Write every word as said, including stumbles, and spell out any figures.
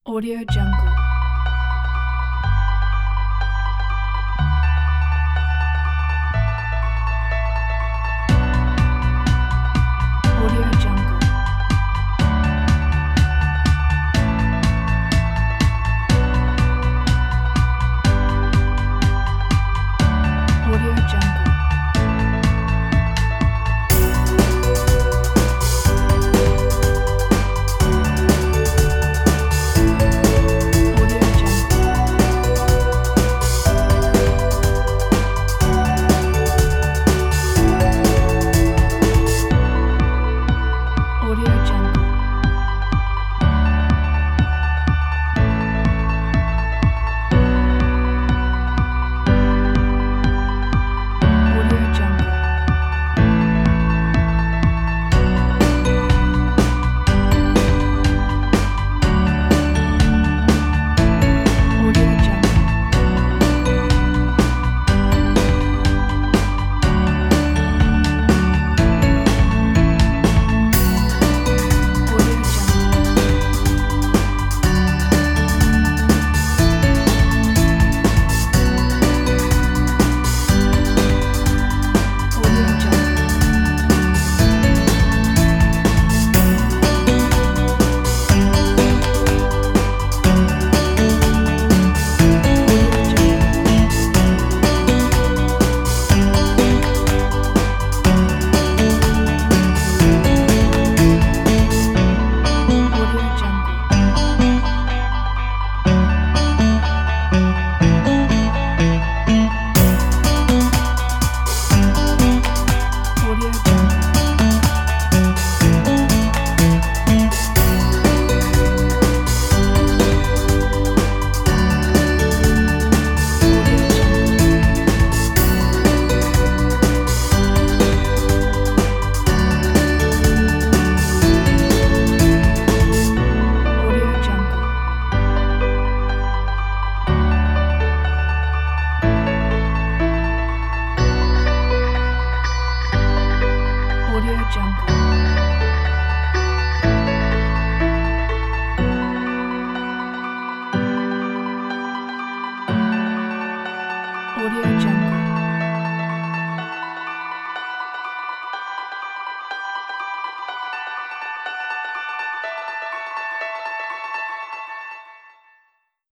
Audio Jungle. Audio Jungle. Audio Jungle. Audio Jungle. Audio Jungle. Audio Jungle. Audio Jungle. Audio Jungle. Audio Jungle. Audio Jungle. Audio Jungle. Audio Jungle. Audio Jungle. Audio Jungle. Audio Jungle.